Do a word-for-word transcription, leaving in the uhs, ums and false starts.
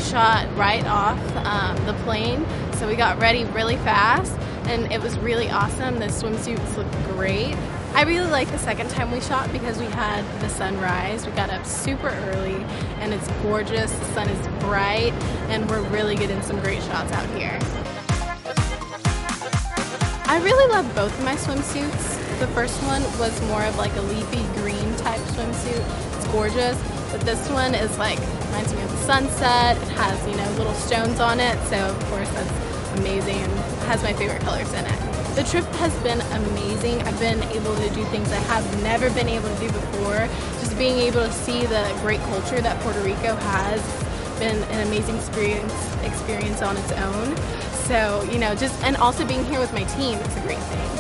shot right off um, the plane, so we got ready really fast, and it was really awesome. The swimsuits looked great. I really like the second time we shot because we had the sunrise. We got up super early, and it's gorgeous. The sun is bright, and we're really getting some great shots out here. I really love both of my swimsuits. The first one was more of like a leafy green type swimsuit. It's gorgeous, but this one is like, reminds me of the sunset. It has, you know, little stones on it, so of course that's amazing and has my favorite colors in it. The trip has been amazing. I've been able to do things I have never been able to do before. Just being able to see the great culture that Puerto Rico has been an amazing experience experience on its own. So, you know, just, and also being here with my team is a great thing.